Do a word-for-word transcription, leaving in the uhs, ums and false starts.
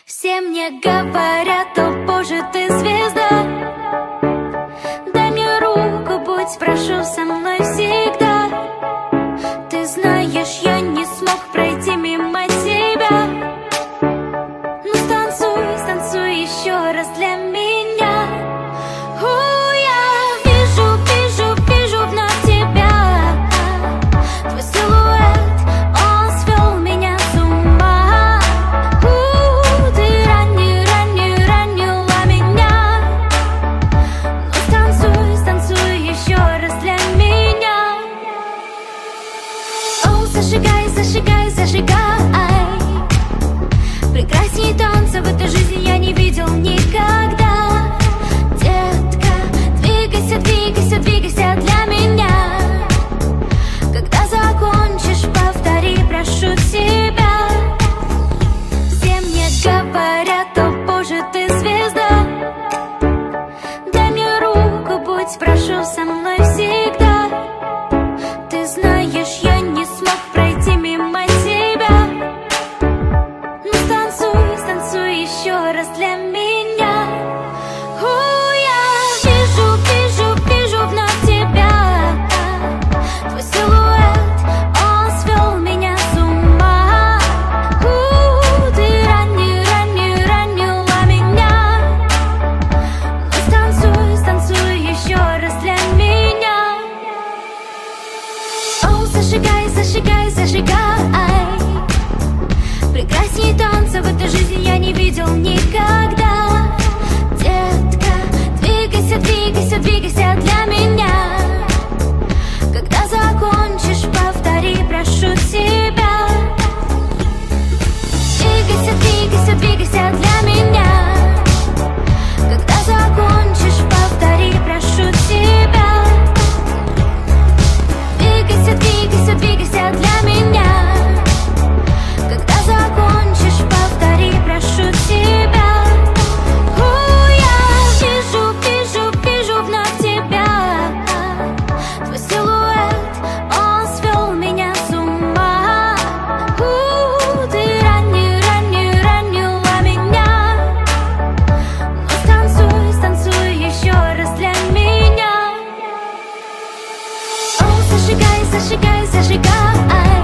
Все мне говорят: о боже, ты звезда. Дай мне руку, будь, прошу, со мной всегда. Ты знаешь, я не смог пройти мимо тебя. Ну станцуй, станцуй еще раз для меня. У, я вижу, вижу, вижу вновь тебя. Твой силуэт, он свел меня с ума. У, ты ранил, ранил, ранила меня. Ну станцуй, станцуй еще раз для меня. О, зажигай, зажигай, зажигай. Прекрасней танца в этой жизни я не видел никогда. Детка, двигайся, двигайся, двигайся для меня. Когда закончишь, повтори, прошу тебя. Все мне говорят: о боже, ты звезда. Дай мне руку, будь, прошу, со мной всегда. Ты знаешь, я не смог пройти мимо тебя. Ну станцуй, станцуй еще раз для меня. У, я вижу, вижу, вижу вновь тебя. Твой силуэт, он свел меня с ума. У, ты ранил, ранил, ранила меня. Ну станцуй, станцуй еще раз для меня. О, зажигай, зажигай, зажигай. Прекрасней танца в этой жизни я не видел никогда. Детка, двигайся, двигайся, двигайся для меня. Когда закончишь, повтори, прошу тебя. Двигайся, двигайся, двигайся для меня. Когда закончишь, повтори, прошу тебя. Двигайся, двигайся, двигайся для меня. Когда закончишь, повтори, прошу тебя. У, я вижу, вижу, вижу вновь тебя. Твой силуэт, он свел меня с ума. У, ты ранил, ранил, ранила меня. Ну станцуй, станцуй еще раз для меня. О, зажигай, зажигай, зажигай.